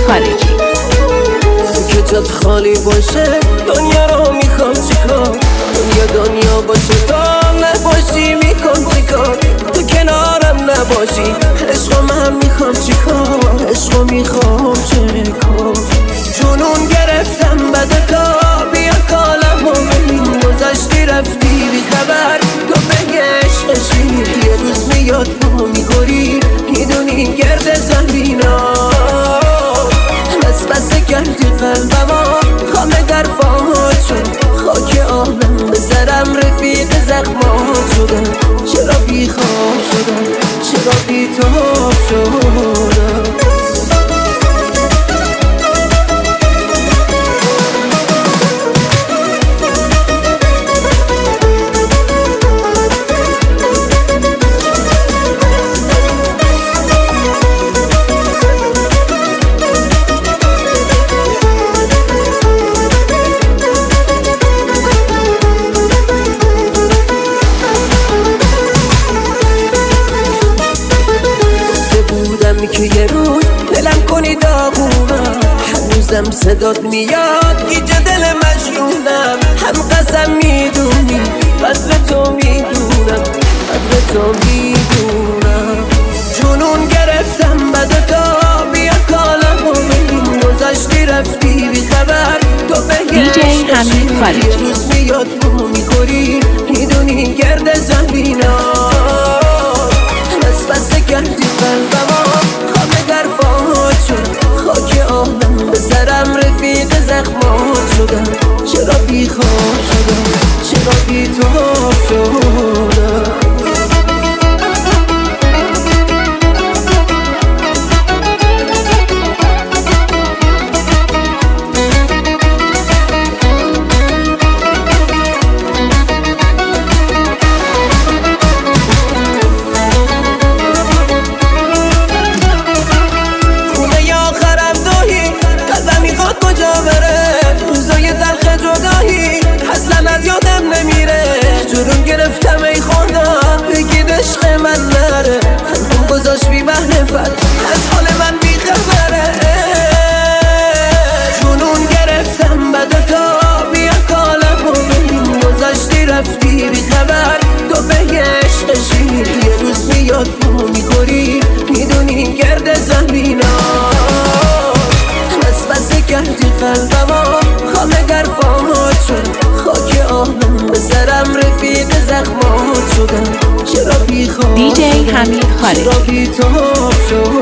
خارجی. که جات خالی باشه دنیا رو میخوام چیکار، دنیا باشه تا نباشی میکن چیکار، تو کنارم نباشی عشق من میخوام چیکار، عشق میخوام چیکار. جنون گرفتم بده تا بیا کالم و ببین گذشتی رفتی بی خبر، تو بگه عشقشی یه روز میاد تو میخوری میدونی گرد زمینا بس کردی قلبما خامه در فاهات شد، خاک آهنم به سرم رفیق زخمات شدم، چرا بی خواب شدم چرا بی تاب شدم. که یه روز دلم کنی داغونم، هنوزم صدات میاد گیج دل مجنونم، هم قسم میدونی قدر تو میدونم قدر تو میدونم. جنون گرفتم بده تا بیا کالم و ببین گذشتی رفتی بی خبر، تو بگه DJ حمید خارجی. یه روز میاد تو میخوری میدونی گرد زمینا بس کردی قلبما خامه در فاهات شد، خاک آهنم به سرم رفیق زخمات شدم، چرا بی خواب شدم چرا بی تاب شدم. گرفتم ای خدا بگید عشق من نره، هم گذاشت بی محنفت از حال من بی خبره. جنون گرفتم بده تا بیا کالم و ببین گذاشتی رفتی بی خبر، تو بگه عشقشی یه روز میاد تو میخوری میدونی گرد زمینا بس کردی قلبما خامه در فاهات شد، خاک آهنم به سرم رفیق زخمات شدم، چرا بی خواب DJ حمید خارجی. چرا بی تاب شد.